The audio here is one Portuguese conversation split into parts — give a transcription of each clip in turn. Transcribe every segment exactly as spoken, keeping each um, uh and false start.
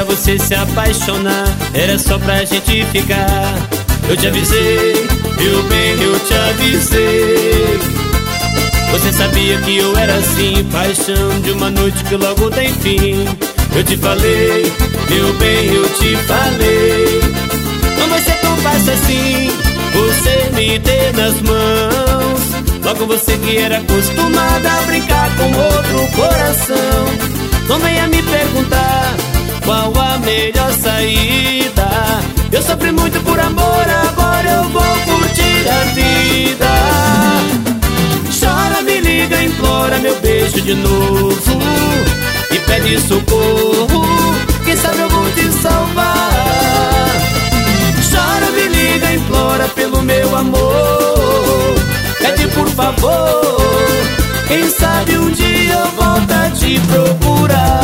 você se apaixonar, era só pra gente ficar. Eu te avisei, viu bem, eu te avisei. Você sabia que eu era assim, paixão de uma noite que logo tem fim. Eu te falei, meu bem, eu te falei. Não vai ser tão fácil assim, você me ter nas mãos. Logo você que era acostumada a brincar com outro coração. Não venha me perguntar qual a melhor saída. Eu sofri muito por amor, agora eu vou curtir a vida. Chora, me liga, implora meu beijo de novo e pede socorro, quem sabe eu vou te salvar. Chora, me liga, implora pelo meu amor, pede por favor, quem sabe um dia eu volto a te procurar.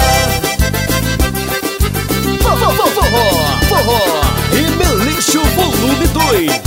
Forró, forró, forró e Melincho volume dois.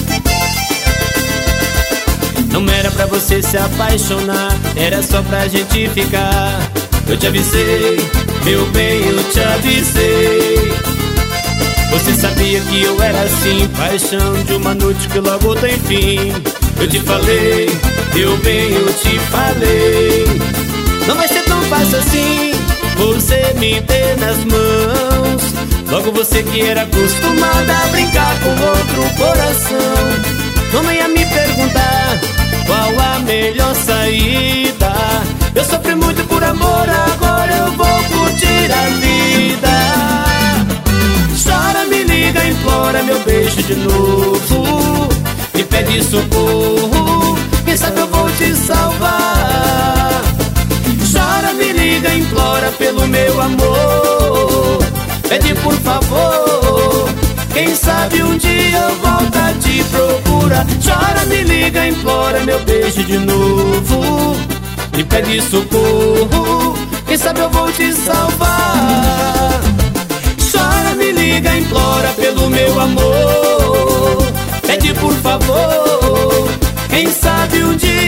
Não era pra você se apaixonar, era só pra gente ficar. Eu te avisei, meu bem, eu te avisei. Você sabia que eu era assim, paixão de uma noite que logo tem fim. Eu te falei, meu bem, eu te falei. Não vai ser tão fácil assim, você me ter nas mãos. Logo você que era acostumada a brincar com outro coração. Não venha me perguntar qual a melhor saída. Eu sofri muito por amor, agora eu vou curtir a vida. Chora, me liga, implora meu beijo de novo e pede socorro, quem sabe eu vou te salvar. Chora, me liga, implora pelo meu amor, pede por favor, quem sabe um dia eu volto a te procurar. Chora, me liga, implora meu beijo de novo e pede socorro, quem sabe eu vou te salvar. Chora, me liga, implora pelo meu amor, pede por favor, quem sabe um dia